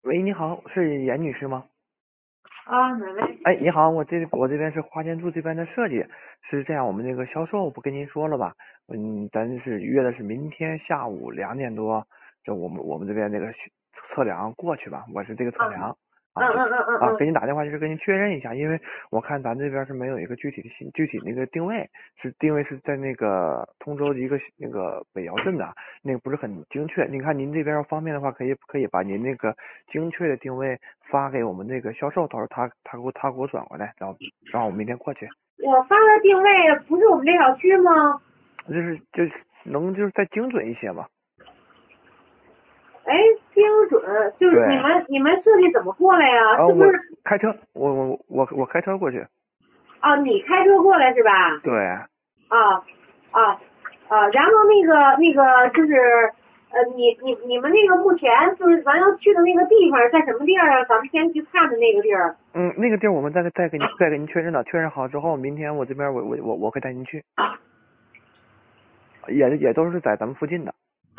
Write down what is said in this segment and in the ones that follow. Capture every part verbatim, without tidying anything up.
喂，你好，是严女士吗？ 啊，哪位？ 哎，你好，我这我这边是花间住这边的设计，是这样，我们那个销售不跟您说了吧？嗯，咱是约的是明天下午两点多，就我们我们这边那个测量过去吧，我是这个测嗯量啊，就嗯嗯嗯嗯啊嗯， 给您打电话就是跟您确认一下，因为我看咱这边是没有一个具体的信具体那个定位，是定位是在那个通州一个那个北窑镇的，那个不是很精确。您看您这边要方便的话，可以可以把您那个精确的定位发给我们那个销售，到时候他他给我他给我转过来，然后让我明天过去。 我发的定位不是我们这小区吗？ 就是就是能就是再精准一些嘛。 哎，精准，就是对， 你们你们设计怎么过来呀？ 啊，我是不是？ 开车，我我我我开车过去。 啊，你开车过来是吧？ 对， 啊啊啊，然后那个那个就是呃，你你你们那个目前就是咱要去的那个地方在什么地儿啊？咱们先去看的那个地儿。 嗯，那个地儿我们再再给您再给您确认了，确认好之后，明天我这边我我我我会带您去，也也都是在咱们附近的。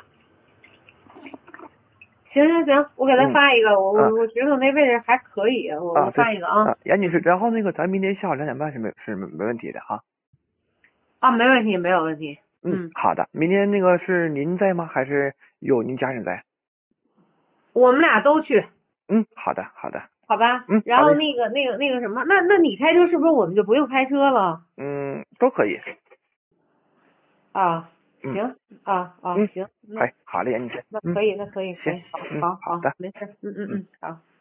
行行行，我给他嗯发一个，我啊我我觉得那位置还可以，我我啊对发一个啊。 啊，严女士， 嗯然后那个咱明天下午两点半是没是没没问题的哈。 啊，没问题没有问题。 嗯， 嗯， 好的，明天那个是您在吗？还是有您家人在？ 我们俩都去。 嗯，好的好的。 好吧， 嗯，好嘞。 然后那个那个那个什么，那那你开车是不是我们就不用开车了？ 嗯，都可以。 啊， 嗯行啊啊嗯， 行，那哎，好嘞，严女士。嗯， 那可以，那可以可行。 以，好嗯， 好好， 好的。 没事，嗯嗯嗯。 嗯，好。